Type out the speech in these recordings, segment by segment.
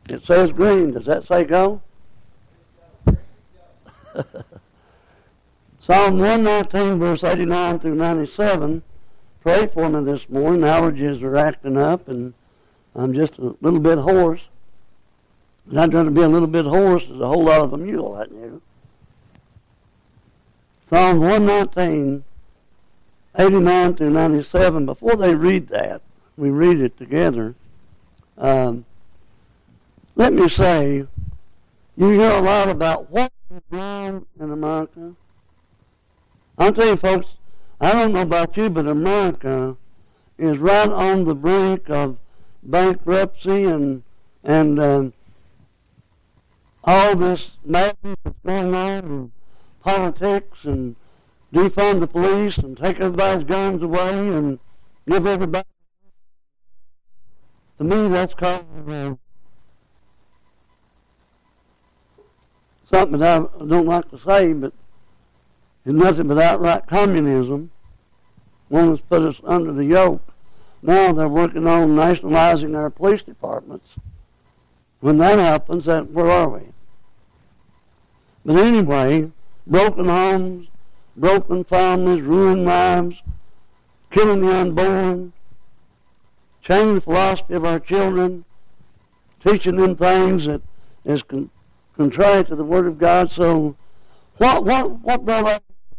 It says green. Does that say go? Psalm 119, verse 89 through 97. Pray for me this morning. Allergies are acting up, and I'm just a little bit hoarse. And I'd rather be a little bit hoarse as a whole lot of a mule, I knew. Psalm 119, 89 through 97. Before they read that, we read it together. Let me say, you hear a lot about what is wrong in America. I'll tell you, folks, I don't know about you, but America is right on the brink of bankruptcy and all this madness that's going on in politics and defund the police and take everybody's guns away and give everybody. To me, that's called something that I don't like to say, but it's nothing but outright communism. One has put us under the yoke. Now they're working on nationalizing our police departments. When that happens, where are we? But anyway, broken homes, broken families, ruined lives, killing the unborn, changing the philosophy of our children, teaching them things that is contrary to the Word of God. So what brought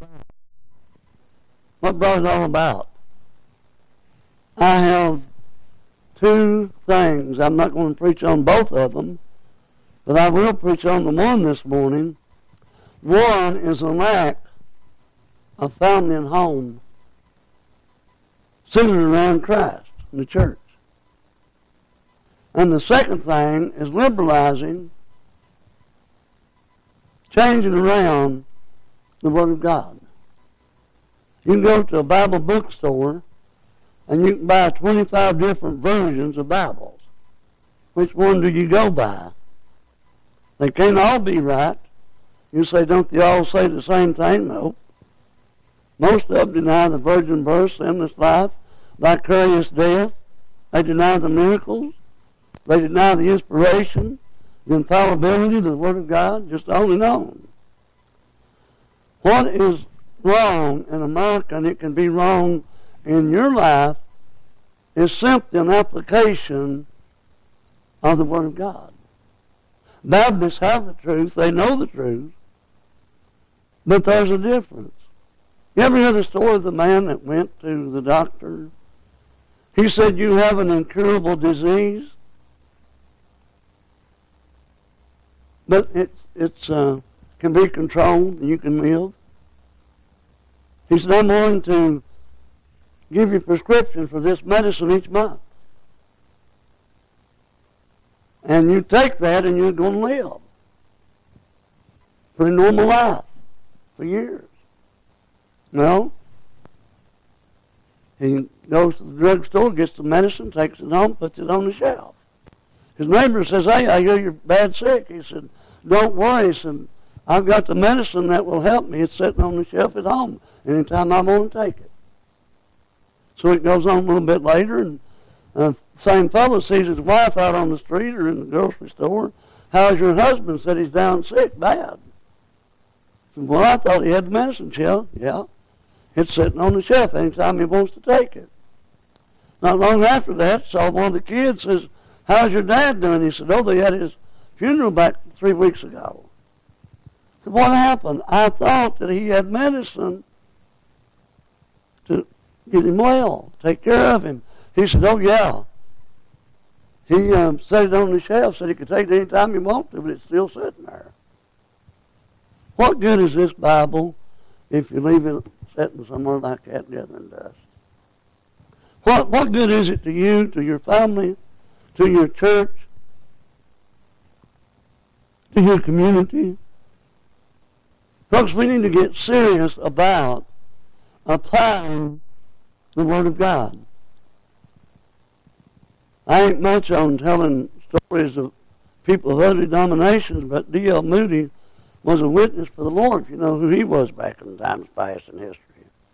it all about? I have two things. I'm not going to preach on both of them, but I will preach on the one this morning. One is a lack of family and home centered around Christ and the church. And the second thing is liberalizing, changing around the Word of God. You can go to a Bible bookstore and you can buy 25 different versions of Bibles. Which one do you go by? They can't all be right. You say, don't they all say the same thing? No. Most of them deny the virgin birth, sinless life, vicarious death. They deny the miracles. They deny the inspiration, the infallibility of the Word of God, just on and on. What is wrong in America, and it can be wrong in your life, is simply an application of the Word of God. Baptists have the truth. They know the truth. But there's a difference. You ever hear the story of the man that went to the doctor? He said, you have an incurable disease. But it can be controlled and you can live. He said, I'm willing to give you a prescription for this medicine each month. And you take that and you're going to live. Pretty normal life for years. No. He goes to the drugstore, gets the medicine, takes it home, puts it on the shelf. His neighbor says, hey, I hear you're bad sick. He said, don't worry. He said, I've got the medicine that will help me. It's sitting on the shelf at home. Anytime I want to take it. So it goes on a little bit later, and the same fellow sees his wife out on the street or in the grocery store. How's your husband? Said he's down sick, bad. I said, well, I thought he had the medicine shelf. Yeah. It's sitting on the shelf anytime he wants to take it. Not long after that, saw one of the kids, says, how's your dad doing? He said, oh, they had his funeral back 3 weeks ago. I said, what happened? I thought that he had medicine to get him well, take care of him. He said, oh, yeah. He set it on the shelf, said he could take it any time he wanted to, but it's still sitting there. What good is this Bible if you leave it sitting somewhere like that gathering dust? What good is it to you, to your family, to your church, to your community? Folks, we need to get serious about applying the Word of God. I ain't much on telling stories of people of other denominations, but D.L. Moody was a witness for the Lord, if you know who he was back in times past in history.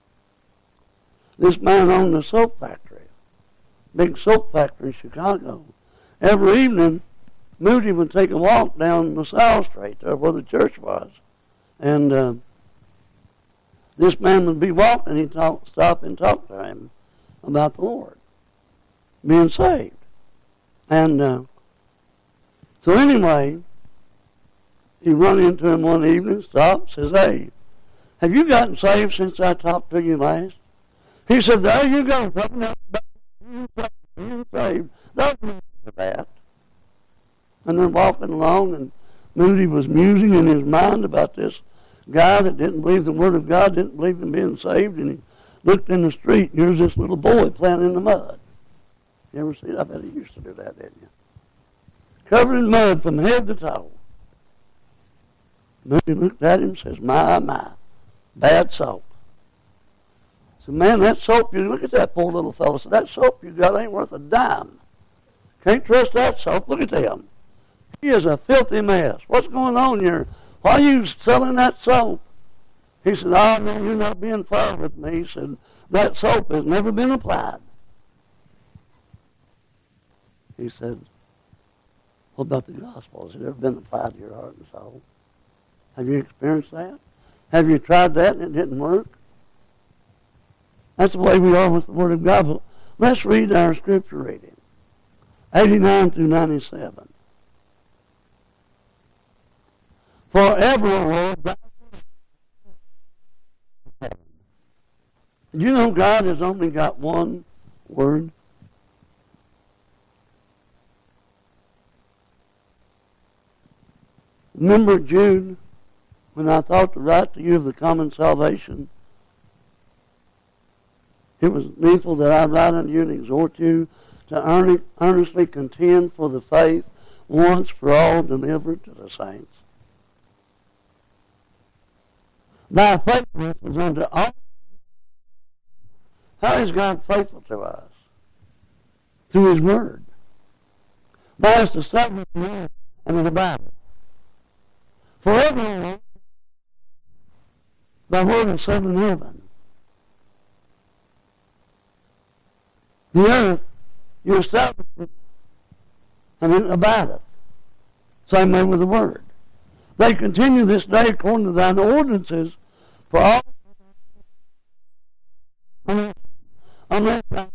This man owned a soap factory, big soap factory in Chicago. Every evening, Moody would take a walk down LaSalle Street, there where the church was. And this man would be walking, he'd stop and talk to him about the Lord, being saved. And so anyway, he run into him one evening, stopped, says, "Hey, have you gotten saved since I talked to you last?" He said, "There you go, talking about being saved. That's not bad." And then walking along, and Moody was musing in his mind about this guy that didn't believe the Word of God, didn't believe in being saved, and he looked in the street, and here's this little boy playing in the mud. You ever see that? I bet he used to do that, didn't you? Covered in mud from head to toe. Moody looked at him and says, my, bad soap. I said, "Man, that soap, you look at that poor little fellow. So that soap you got ain't worth a dime. Can't trust that soap. Look at him. He is a filthy mess. What's going on here? Why are you selling that soap?" He said, "Oh, no, you're not being fair with me." He said, "That soap has never been applied." He said, "What about the gospel? Has it ever been applied to your heart and soul? Have you experienced that? Have you tried that and it didn't work?" That's the way we are with the Word of God. But let's read our scripture reading, 89 through 97. "Forever, O Lord, thou heaven." Did you know God has only got one word? Remember Jude, when I thought to write to you of the common salvation, it was needful that I write unto you and exhort you to earnestly contend for the faith once for all delivered to the saints. Thy faithfulness is unto all. How is God faithful to us? Through His Word. Thou hast established the earth and the Bible. Forever, O Lord, thy word is set in heaven. The earth, you established it, and it abideth. Same way with the word. They continue this day according to thine ordinances for all, unless thou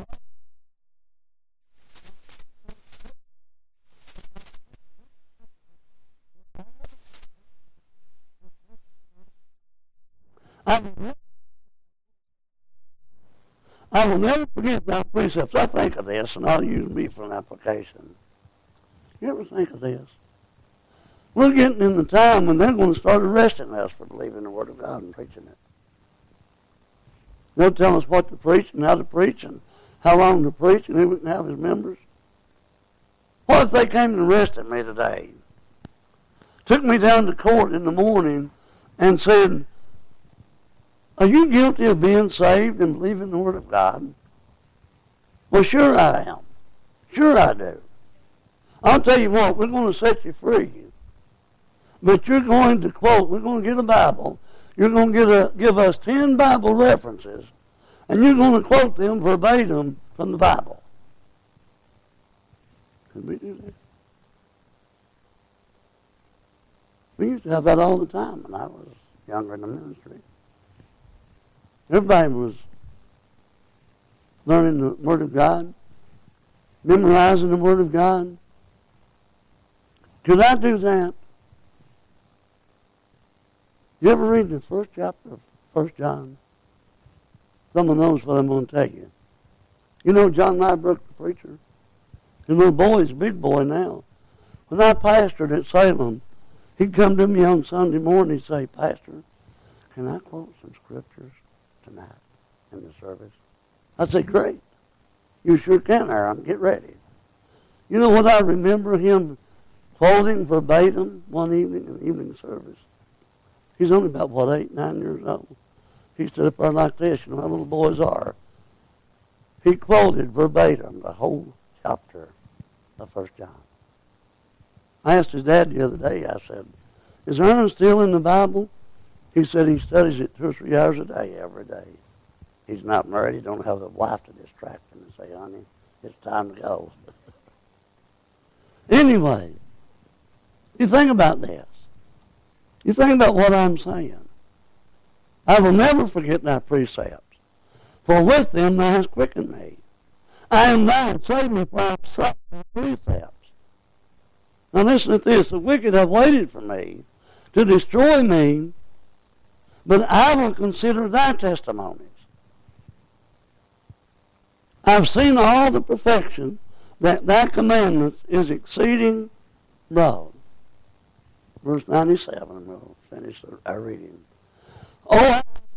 I will never forget thy precepts. I think of this, and I'll use me for an application. You ever think of this? We're getting in the time when they're going to start arresting us for believing the Word of God and preaching it. They'll tell us what to preach and how to preach and how long to preach and who we can have as members. What if they came and arrested me today? Took me down to court in the morning and said, "Are you guilty of being saved and believing the Word of God?" Well, sure I am. Sure I do. I'll tell you what, we're going to set you free. But you're going to quote, we're going to get a Bible. You're going to give us 10 Bible references, and you're going to quote them verbatim from the Bible. Could we do that? We used to have that all the time when I was younger in the ministry. Everybody was learning the Word of God, memorizing the Word of God. Could I do that? You ever read the first chapter of 1 John? Someone knows what I'm going to tell you. You know John Nybrook, the preacher? His little boy is a big boy now. When I pastored at Salem, he'd come to me on Sunday morning and say, "Pastor, can I quote some scriptures tonight in the service?" I said, "Great. You sure can, Aaron. Get ready." You know what I remember him quoting verbatim one evening in the evening service? He's only about, 8, 9 years old. He stood up there like this. You know how little boys are. He quoted verbatim the whole chapter of 1 John. I asked his dad the other day, I said, "Is Aaron still in the Bible?" He said he studies it 2 or 3 hours a day, every day. He's not married. He don't have a wife to distract him and say, "Honey, it's time to go." Anyway, You think about this. You think about what I'm saying. I will never forget thy precepts, for with them thou hast quickened me. I am thine, save me, for I have sought thy precepts. Now listen to this. The wicked have waited for me to destroy me, but I will consider thy testimonies. I've seen all the perfection that thy commandments is exceeding broad. Verse 97, and we'll finish our reading. Oh,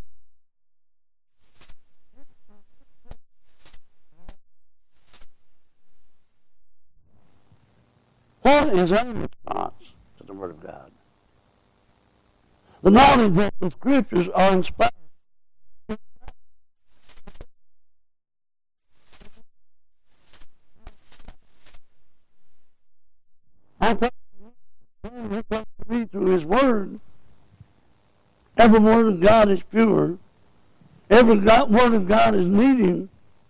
what is our response to the Word of God? The knowledge that the Scriptures are inspired. I thought he talked to me through His Word. Every word of God is pure. Every word of God is needing.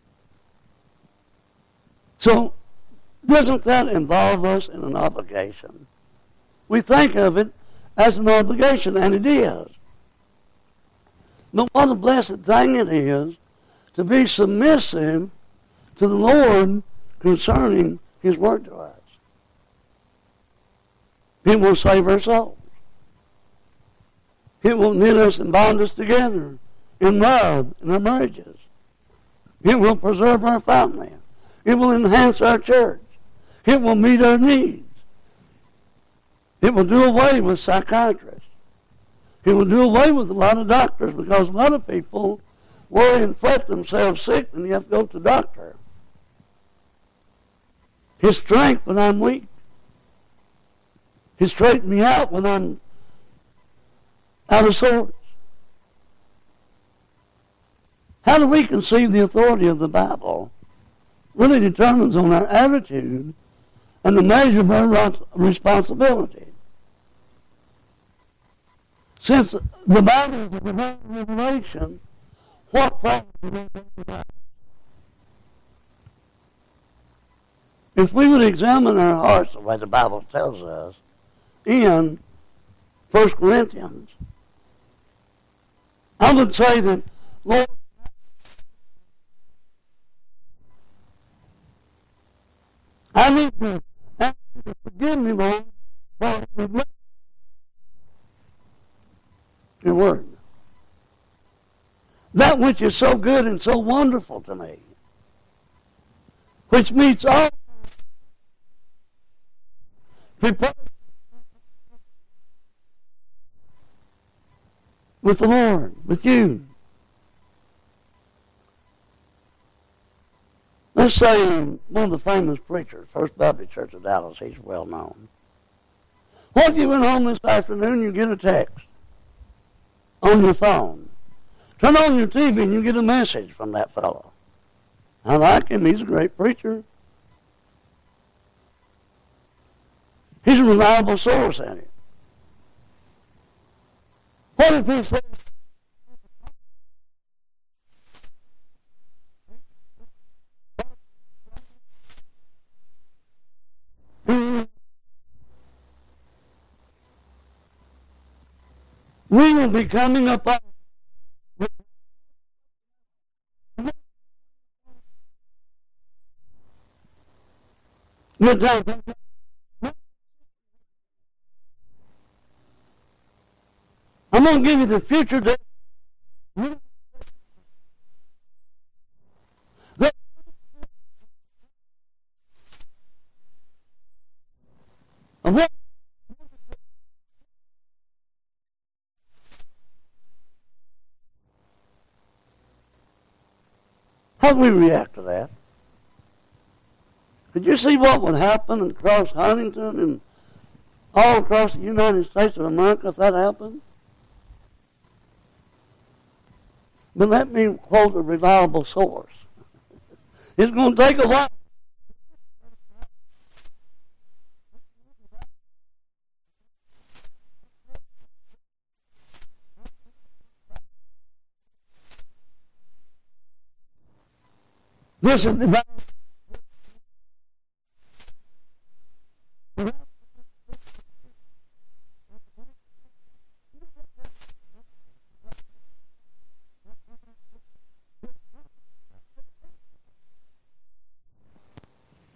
So, doesn't that involve us in an obligation? We think of it as an obligation, and it is. But what a blessed thing it is to be submissive to the Lord concerning His Word to us. It will save our souls. It will knit us and bond us together in love in our marriages. It will preserve our family. It will enhance our church. It will meet our needs. It will do away with psychiatrists. It will do away with a lot of doctors, because a lot of people worry and fret themselves sick and you have to go to the doctor. His strength when I'm weak. He straightened me out when I'm out of sorts. How do we conceive the authority of the Bible really determines on our attitude and the measure of our responsibility. Since the Bible is a divine revelation, what follows is the If we would examine our hearts the way the Bible tells us in 1 Corinthians, I would say that, Lord, I need to ask you to forgive me, Lord, for neglecting your word. That which is so good and so wonderful to me, which meets all with the Lord, with you. Let's say one of the famous preachers, First Baptist Church of Dallas, he's well known. What if you went home this afternoon, you get a text on your phone. Turn on your TV and you get a message from that fellow. I like him, he's a great preacher. He's a reliable source in it. What if he said, we will be coming up on good time. I'm going to give you the future day. How do we react to that? Could you see what would happen across Huntington and all across the United States of America if that happened? But let me quote a reliable source. It's going to take a while. Listen,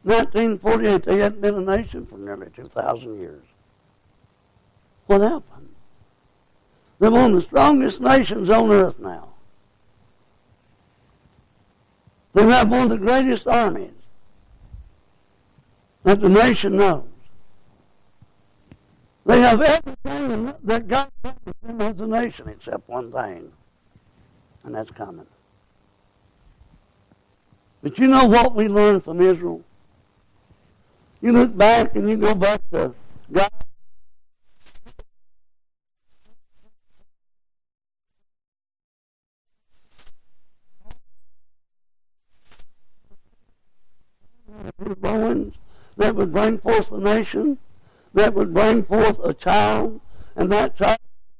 1948, they hadn't been a nation for nearly 2,000 years. What happened? They're one of the strongest nations on earth now. They have one of the greatest armies that the nation knows. They have everything that God promised them as a nation except one thing, and that's coming. But you know what we learned from Israel? You look back and you go back to God. That would bring forth the nation, that would bring forth a child, and that child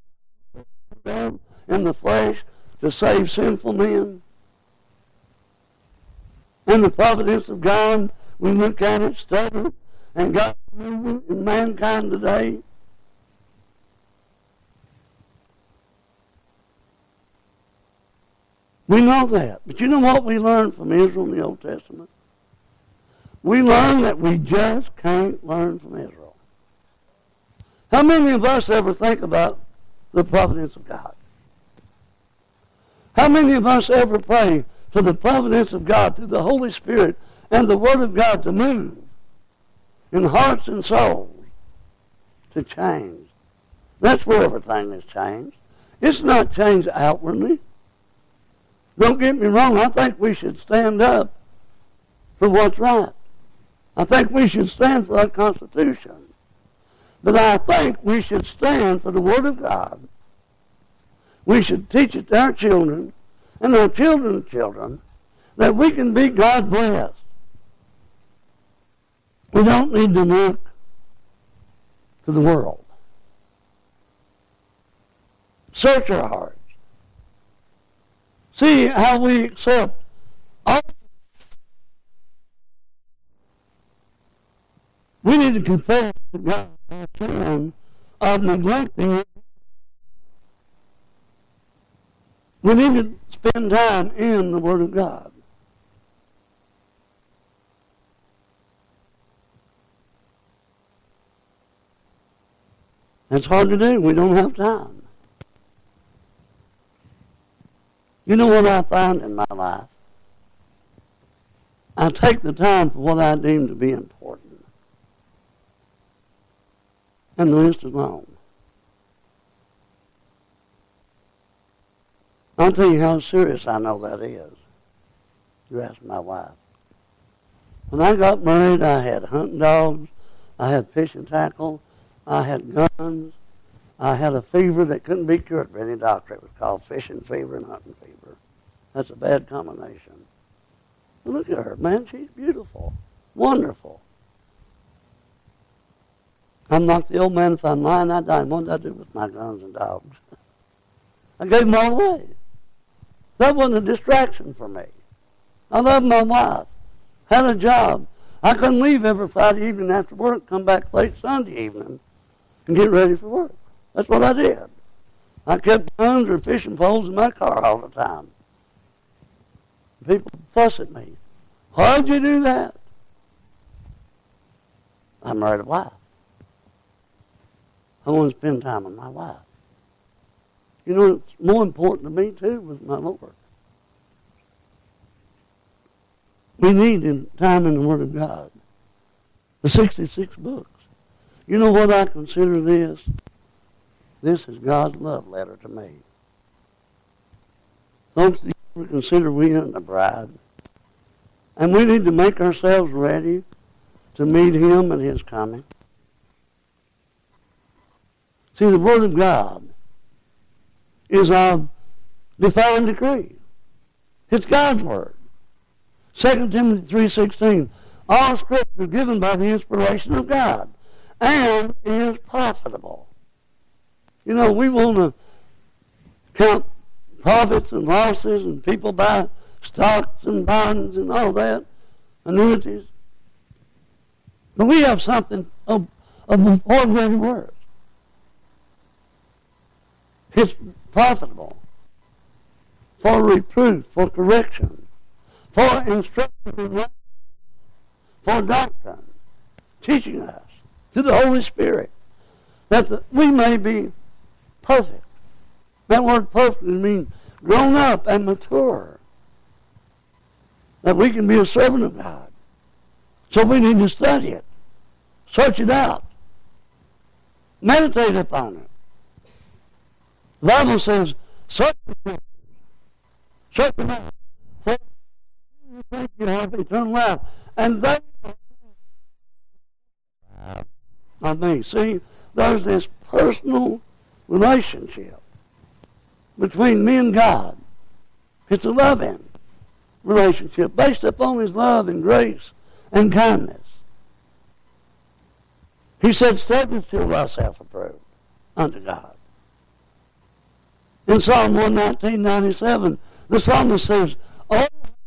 in the flesh to save sinful men. And the providence of God, we look at it, study it, and God's moving in mankind today. We know that. But you know what we learned from Israel in the Old Testament? We learned that we just can't learn from Israel. How many of us ever think about the providence of God? How many of us ever pray for the providence of God through the Holy Spirit and the Word of God to move in hearts and souls to change? That's where everything is changed. It's not changed outwardly. Don't get me wrong, I think we should stand up for what's right. I think we should stand for our Constitution. But I think we should stand for the Word of God. We should teach it to our children and our children's children that we can be God blessed. We don't need to look to the world. Search our hearts. See how we accept all. We need to confess to God our sin of neglecting it. We need to spend time in the Word of God. That's hard to do. We don't have time. You know what I find in my life? I take the time for what I deem to be important. And the list is long. I'll tell you how serious I know that is. You ask my wife. When I got married, I had hunting dogs, I had fishing tackle, I had guns, I had a fever that couldn't be cured by any doctor. It was called fishing fever and hunting fever. That's a bad combination. But look at her, man, she's beautiful, wonderful. I'm like the old man, if I'm lying, I die. What did I do with my guns and dogs? I gave them all away. That wasn't a distraction for me. I loved my wife, had a job. I couldn't leave every Friday evening after work, come back late Sunday evening, and get ready for work. That's what I did. I kept guns or fishing poles in my car all the time. People fuss at me. Why'd you do that? I married a wife. I want to spend time with my wife. You know, what's more important to me, too, was my Lord. We need time in the Word of God. The 66 books. You know what I consider this? This is God's love letter to me. Folks, do you ever consider we are the bride? And we need to make ourselves ready to meet Him at His coming. See, the Word of God is our divine decree. It's God's Word. 2 Timothy 3:16, all Scripture is given by the inspiration of God and is profitable. You know, we want to count profits and losses and people buy stocks and bonds and all that, annuities. But we have something of far greater worth. It's profitable for reproof, for correction, for instruction in righteousness, for doctrine, teaching us through the Holy Spirit that we may be perfect. That word perfect means grown up and mature. That we can be a servant of God. So we need to study it. Search it out. Meditate upon it. The Bible says, search the scriptures. Search them out. For you think you have eternal life. And they are not me. See, there's this personal relationship between me and God. It's a loving relationship based upon His love and grace and kindness. He said, study to thyself approved unto God. In Psalm 119:97, the psalmist says, oh,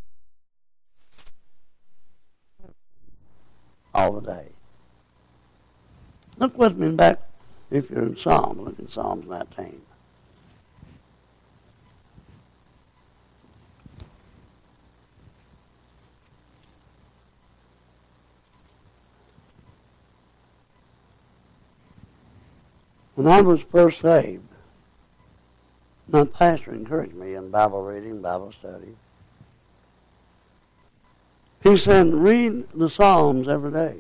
all the day. Look with me back, if you're in Psalm, look at Psalms 19. When I was first saved, my pastor encouraged me in Bible reading, Bible study. He said, read the Psalms every day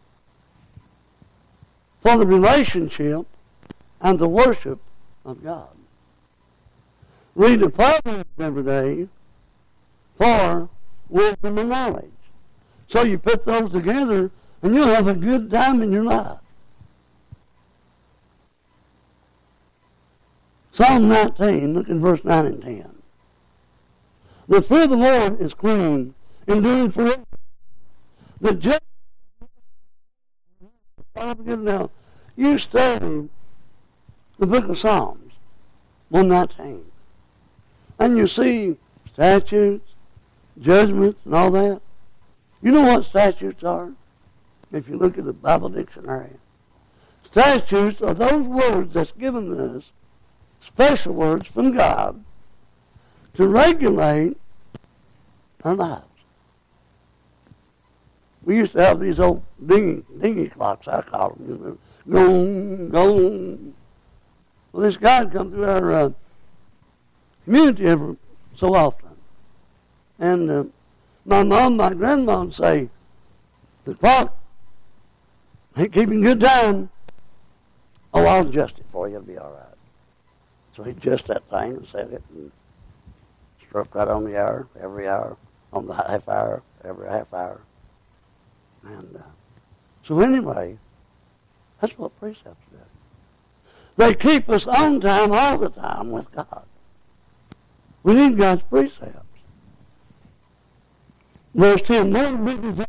for the relationship and the worship of God. Read the Proverbs every day for wisdom and knowledge. So you put those together and you'll have a good time in your life. Psalm 19, look in verse 9 and 10. The fear of the Lord is clean, enduring forever. The just... Now, you study the book of Psalms, 119, and you see statutes, judgments, and all that. You know what statutes are? If you look at the Bible dictionary. Statutes are those words that's given us, special words from God to regulate our lives. We used to have these old dingy clocks, I call them. Gong, gong. Well, this guy would come through our community every so often. And my mom, my grandma would say, the clock ain't keeping good time. Oh, I'll adjust it for you. It'll be all right. So he'd adjust that thing and set it and struck right on the hour, every hour, on the half hour, every half hour. And so anyway, that's what precepts do. They keep us on time all the time with God. We need God's precepts. Verse 10, more big desire.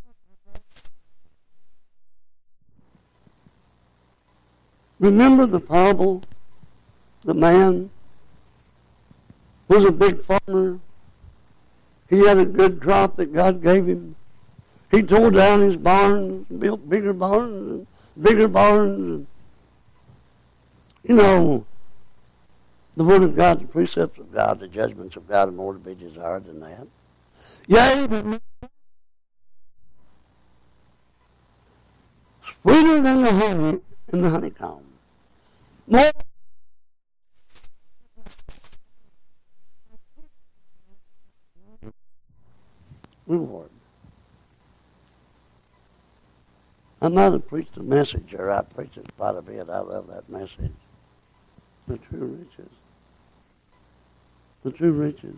Remember the parable? The man was a big farmer. He had a good crop that God gave him. He tore down his barns, built bigger barns, and bigger barns. And, you know, the Word of God, the precepts of God, the judgments of God are more to be desired than that. Yea, but sweeter than the honey in the honeycomb. More reward. I might have preached a message, or I preached it quite a bit. I love that message. The true riches. The true riches.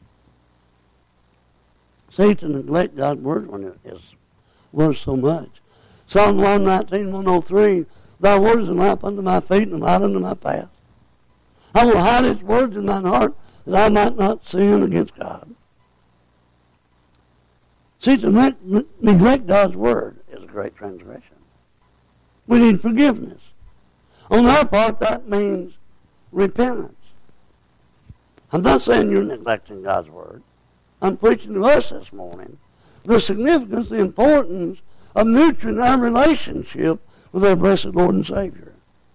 See, to neglect God's word when it is worth so much. Psalm 119, 103, thy word is a lamp unto my feet and a light unto my path. I will hide its words in mine heart that I might not sin against God. See, to neglect God's word is a great transgression. We need forgiveness. On our part, that means repentance. I'm not saying you're neglecting God's word. I'm preaching to us this morning the significance, the importance of nurturing our relationship with our blessed Lord and Savior.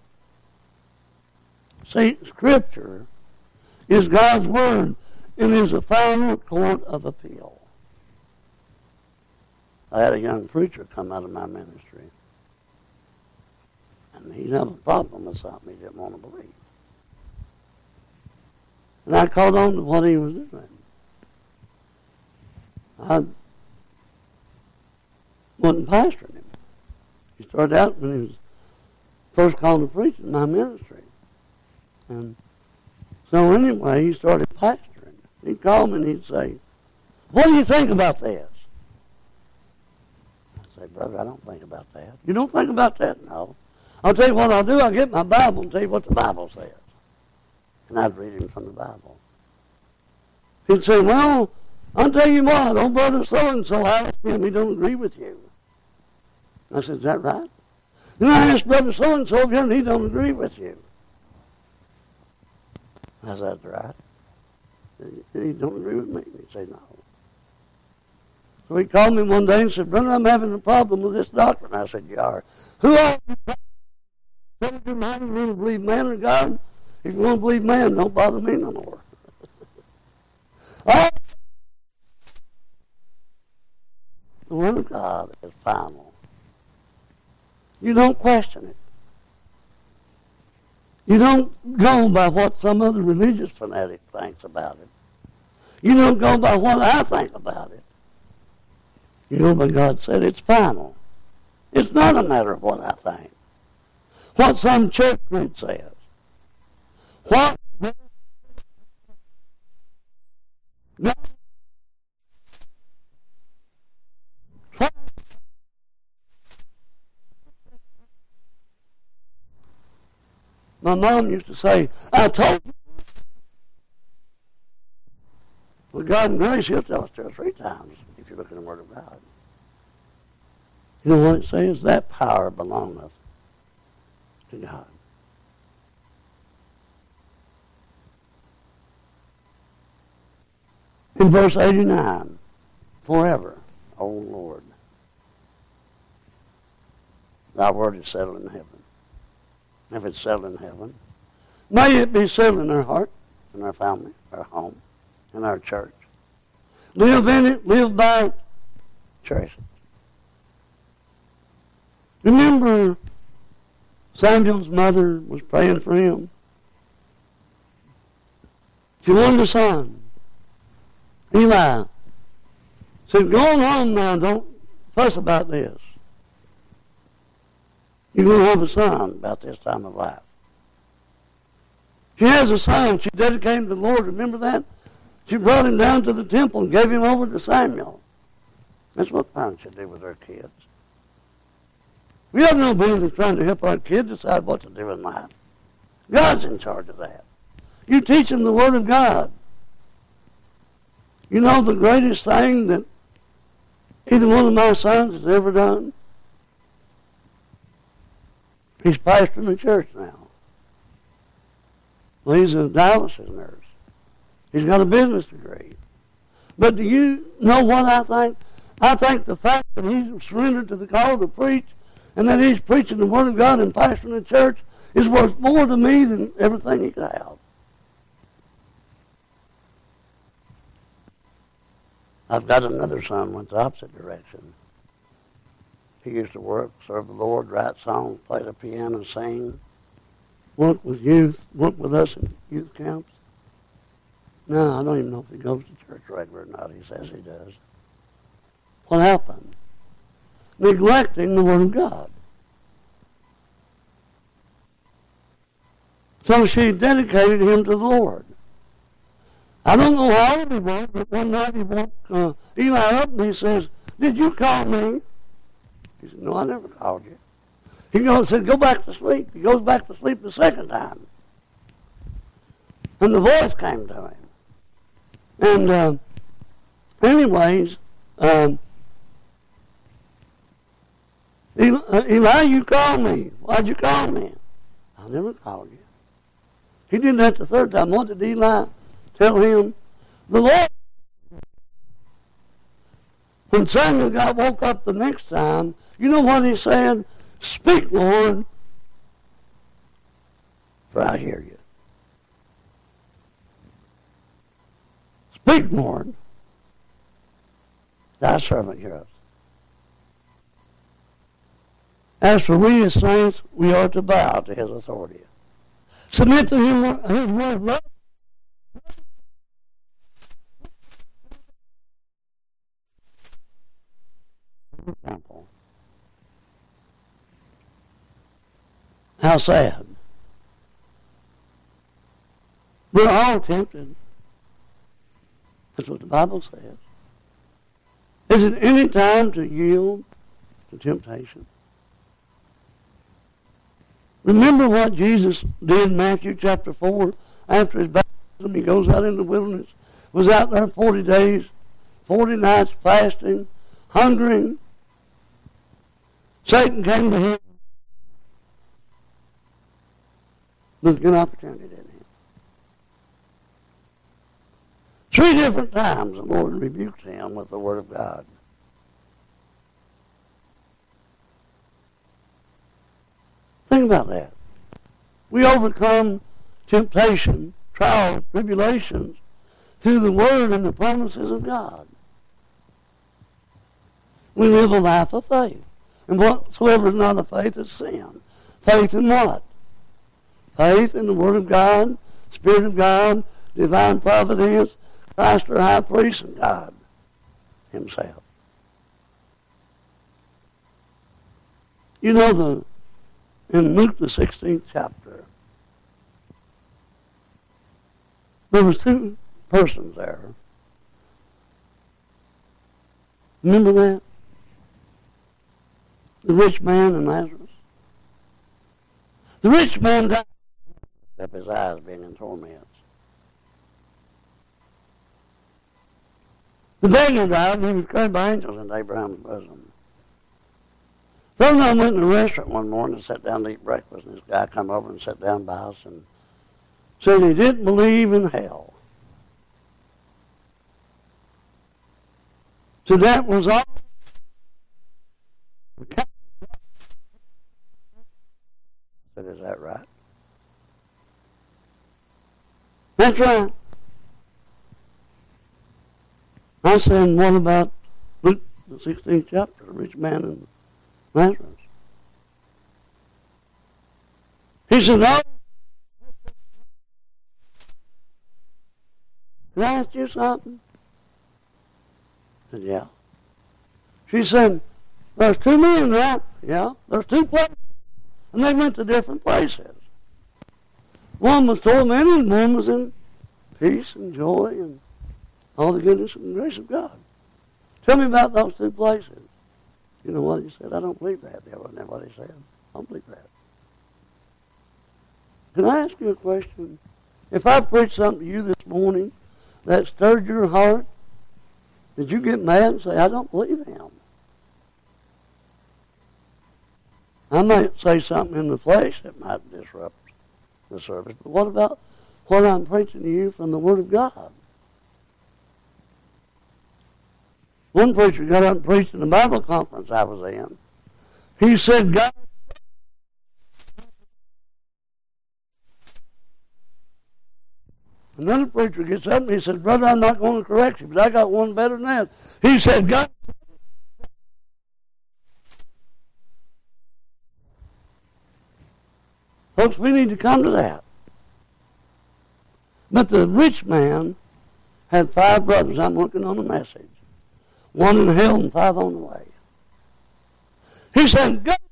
See, Scripture is God's word and is a final court of appeal. I had a young preacher come out of my ministry. And he'd have a problem with something he didn't want to believe. And I caught on to what he was doing. I wasn't pastoring him. He started out when he was first called to preach in my ministry. And so anyway, he started pastoring. He'd call me and he'd say, "What do you think about this?" I say, "Brother, I don't think about that." "You don't think about that?" "No." "I'll tell you what I'll do. I'll get my Bible and tell you what the Bible says." And I'd read him from the Bible. He'd say, "Well, I'll tell you what, old brother so-and-so asked him, he don't agree with you." I said, "Is that right?" "Then I asked brother so-and-so again, and he don't agree with you." I said, "That's right. He don't agree with me." And he'd say, "No." So he called me one day and said, "Brother, I'm having a problem with this doctrine." I said, "You are. Who are you? Set your mind, you want to believe man or God? If you want to believe man, don't bother me no more." Oh, the Word of God is final. You don't question it. You don't go by what some other religious fanatic thinks about it. You don't go by what I think about it. You know, but God said it's final. It's not a matter of what I think. What some church group says. What no. My mom used to say, "I told you." Well, God and grace, He'll tell us 2 or 3 times if you look in the Word of God. You know what it says? That power belongeth to God. In verse 89, "Forever, O Lord, thy word is settled in heaven." If it's settled in heaven, may it be settled in our heart, in our family, our home, in our church. Live in it, live by it, cherish it. Remember, Samuel's mother was praying for him. She wanted a son. Eli said, "Go on home now, don't fuss about this. You're going to have a son about this time of life." She has a son. She dedicated him to the Lord. Remember that? She brought him down to the temple and gave him over to Samuel. That's what parents should do with their kids. We have no business trying to help our kids decide what to do in life. God's in charge of that. You teach them the Word of God. You know the greatest thing that either one of my sons has ever done? He's pastoring a church now. Well, he's a dialysis nurse. He's got a business degree. But do you know what I think? I think the fact that he's surrendered to the call to preach and that he's preaching the Word of God and pastoring a church is worth more to me than everything he could have. I've got another son went the opposite direction. He used to work, serve the Lord, write songs, play the piano, sing, work with youth, work with us in youth camps. No, I don't even know if he goes to church regular or not. He says he does. What happened? Neglecting the Word of God. So she dedicated him to the Lord. I don't know how old he was, but one night he woke Eli up and he says, "Did you call me?" He said, "No, I never called you." He said, "Go back to sleep." He goes back to sleep the second time. And the voice came to him. And anyways, Eli, you called me. Why'd you call me? "I never called you." He did that the third time. What did Eli tell him? The Lord. When Samuel woke up the next time, you know what he said? "Speak, Lord, for I hear you." Speak, Lord, thy servant heareth. As for we as saints, we are to bow to his authority. Submit to him his word of love. Example. How sad. We're all tempted. That's what the Bible says. Is it any time to yield to temptation? Remember what Jesus did in Matthew chapter 4 after his baptism. He goes out in the wilderness, was out there 40 days, 40 nights fasting, hungering. Satan came to him. There's a good opportunity, didn't he? 3 different times the Lord rebuked him with the Word of God. Think about that. We overcome temptation, trials, tribulations through the Word and the promises of God. We live a life of faith. And whatsoever is not of faith is sin. Faith in what? Faith in the Word of God, Spirit of God, divine providence, Christ our high priest, and God himself. You know, in Luke the 16th chapter, there was 2 persons there. Remember that? The rich man and Lazarus. The rich man died, except his eyes being in torments. The beggar died, and he was carried by angels into Abraham's bosom. Those of them went in a restaurant one morning and sat down to eat breakfast, and this guy come over and sat down by us and said he didn't believe in hell. So that was all. I said, is that right? That's right. I said, what about Luke, the 16th chapter, the rich man and Lazarus? He said, no. Can I ask you something? I said, yeah. She said, there's 2 men, right? Yeah. There's 2 places. And they went to different places. One was tormented, and one was in peace and joy and all the goodness and grace of God. Tell me about those 2 places. You know what he said? I don't believe that. That wasn't what he said. I don't believe that. Can I ask you a question? If I preached something to you this morning that stirred your heart, did you get mad and say, I don't believe him? I might say something in the flesh that might disrupt the service, but what about what I'm preaching to you from the Word of God? One preacher got up and preached in a Bible conference I was in. He said, God. Another preacher gets up and he said, brother, I'm not going to correct you, but I got one better than that. He said, God. Folks, we need to come to that. But the rich man had 5 brothers. I'm working on a message. 1 in hell and 5 on the way. He said, go.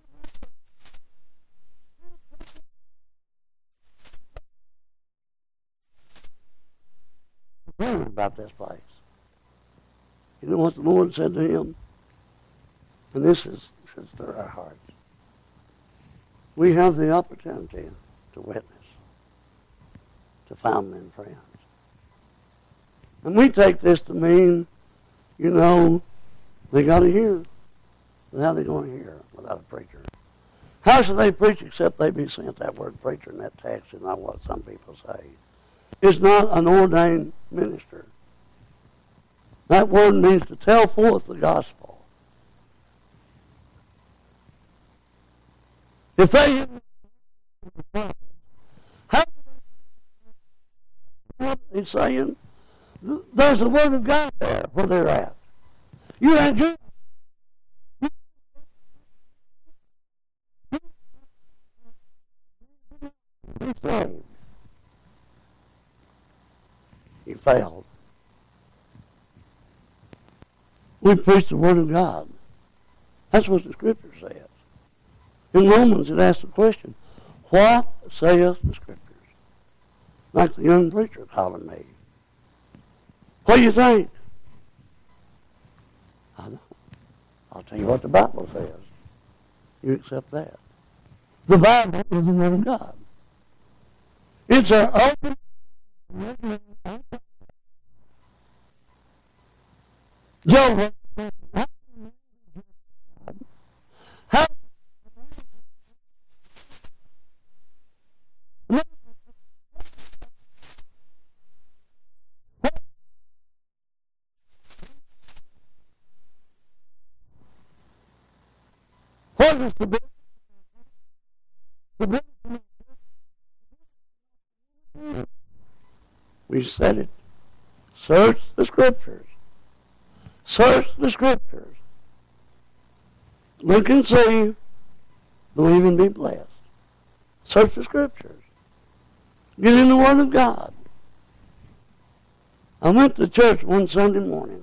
About this place. You know what the Lord said to him? And this should stir our hearts. We have the opportunity to witness to family and friends. And we take this to mean, you know, they got to hear. But how are they going to hear without a preacher? How should they preach except they be sent? That word preacher in that text is not what some people say. It's not an ordained minister. That word means to tell forth the gospel. If they how what he's saying, there's the Word of God there where they're at. You had your failed. We preach the Word of God. That's what the Scripture says. In Romans, it asks the question, what saith the Scriptures? Like the young preacher calling me. What do you think? I know. I'll tell you what the Bible says. You accept that. The Bible is the Word of God. It's our open. Job. How? What is the big? We said it. Search the Scriptures. Search the Scriptures. Look and see. Believe and be blessed. Search the Scriptures. Get in the Word of God. I went to church one Sunday morning,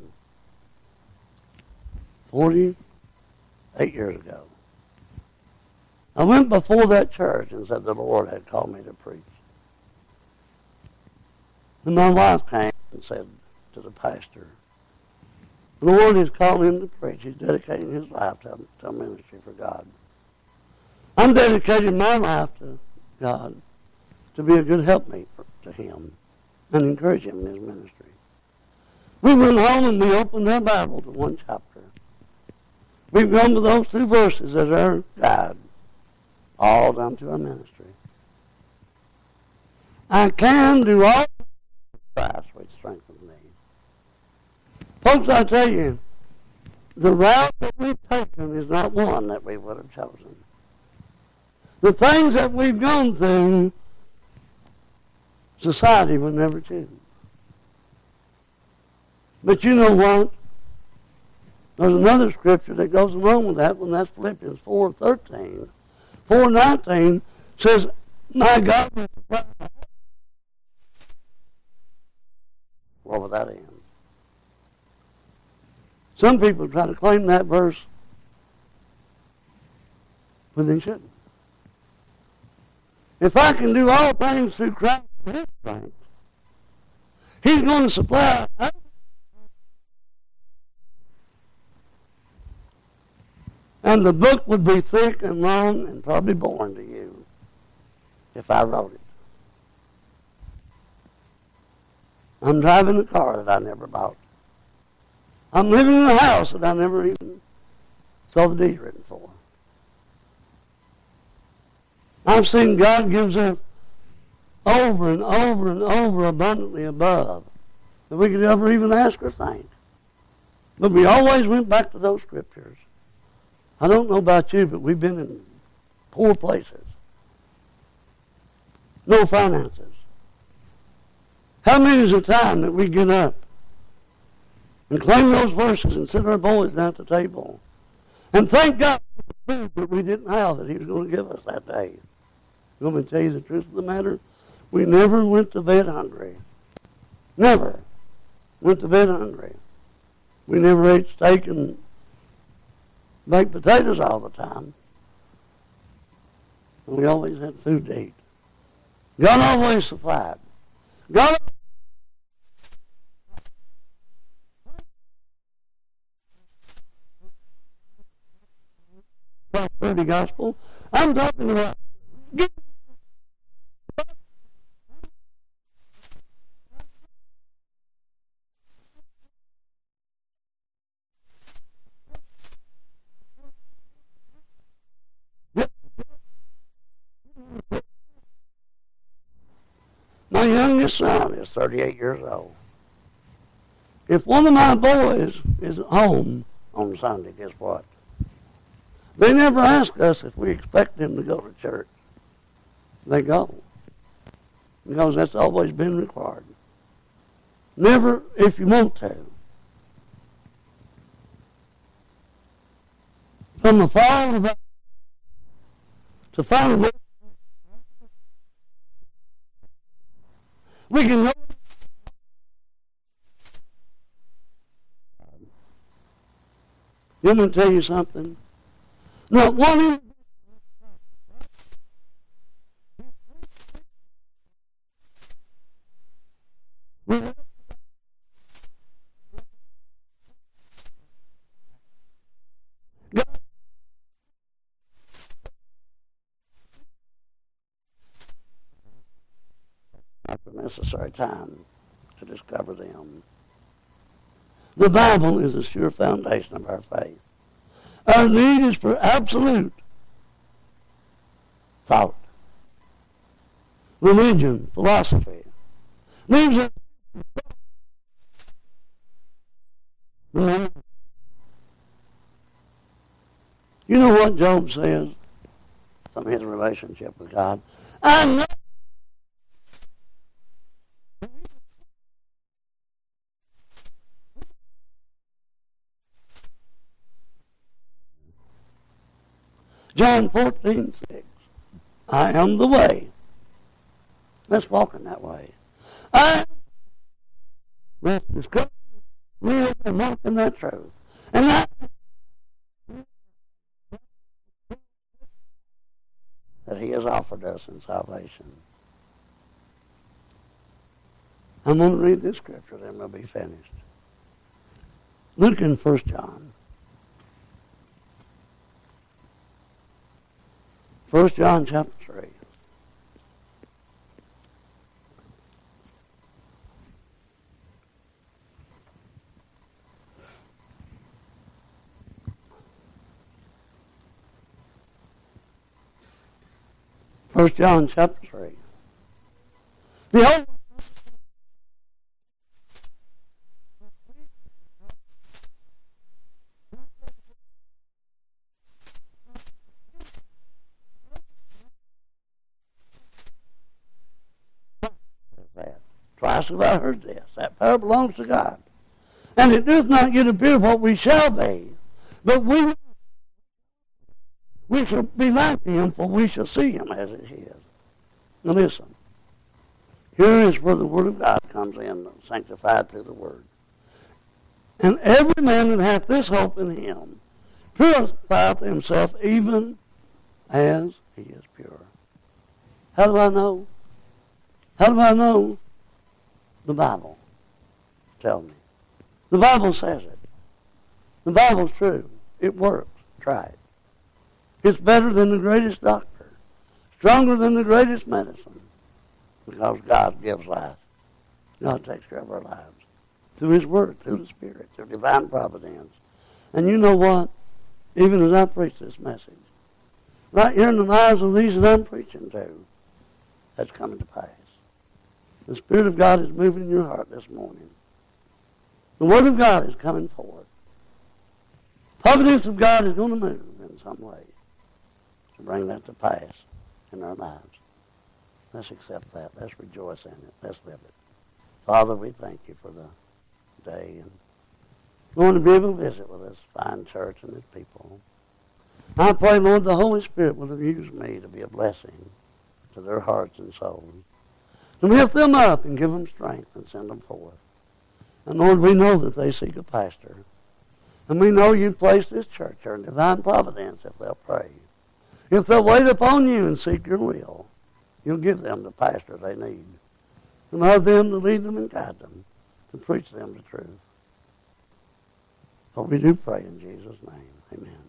48 years ago. I went before that church and said the Lord had called me to preach. And my wife came and said to the pastor, the Lord has called him to preach. He's dedicating his life to ministry for God. I'm dedicating my life to God to be a good helpmate to him and encourage him in his ministry. We went home and we opened our Bible to one chapter. We've gone to those 2 verses as our guide all down to our ministry. I can do all Christ which strengthens me. Folks, I tell you, the route that we've taken is not one that we would have chosen. The things that we've gone through, society would never choose. But you know what? There's another scripture that goes along with that one. That's Philippians 4:13. 4:19 says, my God will supply. What would that end? Some people try to claim that verse when they shouldn't. If I can do all things through Christ with his strength, he's going to supply. And the book would be thick and long and probably boring to you if I wrote it. I'm driving a car that I never bought. I'm living in a house that I never even saw the deed written for. I've seen God gives us over and over and over abundantly above that we could ever even ask or think. But we always went back to those scriptures. I don't know about you, but we've been in poor places. No finances. How many is the time that we get up and claim those verses and sit our boys down at the table and thank God for the food that we didn't have that he was going to give us that day? You want me to tell you the truth of the matter? We never went to bed hungry. Never went to bed hungry. We never ate steak and baked potatoes all the time. And we always had food to eat. God always supplied. God prosperity gospel. I'm talking about my youngest son is 38 years old. If one of my boys is at home on Sunday, guess what? They never ask us if we expect them to go to church. They go. Because that's always been required. Never if you want to. From the fall of to finally we can go You want me to tell you something? Not one not the necessary time to discover them. The Bible is the sure foundation of our faith. Our need is for absolute thought. Religion, philosophy. These are you know what Job says from his relationship with God? I know. John 14:6. I am the way. Let's walk in that way. Let's discover, live, and walk in that truth. And that he has offered us in salvation. I'm going to read this scripture, then we'll be finished. Look in 1 John. 1 John chapter 3. First John chapter 3. Behold, twice have I heard this. That power belongs to God. And it does not yet appear what we shall be, but we shall be like him, for we shall see him as it is. Now listen. Here is where the Word of God comes in, sanctified through the Word. And every man that hath this hope in him purifieth himself even as he is pure. How do I know? How do I know? The Bible tells me. The Bible says it. The Bible's true. It works. Try it. It's better than the greatest doctor. Stronger than the greatest medicine. Because God gives life. God takes care of our lives. Through His Word, through the Spirit, through divine providence. And you know what? Even as I preach this message, right here in the lives of these that I'm preaching to, that's coming to pass. The Spirit of God is moving in your heart this morning. The Word of God is coming forward. Providence of God is going to move in some way to bring that to pass in our lives. Let's accept that. Let's rejoice in it. Let's live it. Father, we thank you for the day and going to be able to visit with this fine church and its people. I pray, Lord, the Holy Spirit will have used me to be a blessing to their hearts and souls. To lift them up and give them strength and send them forth. And Lord, we know that they seek a pastor. And we know you've placed this church here in divine providence if they'll pray. If they'll wait upon you and seek your will, you'll give them the pastor they need. And love them to lead them and guide them, to preach them the truth. For we do pray in Jesus' name. Amen.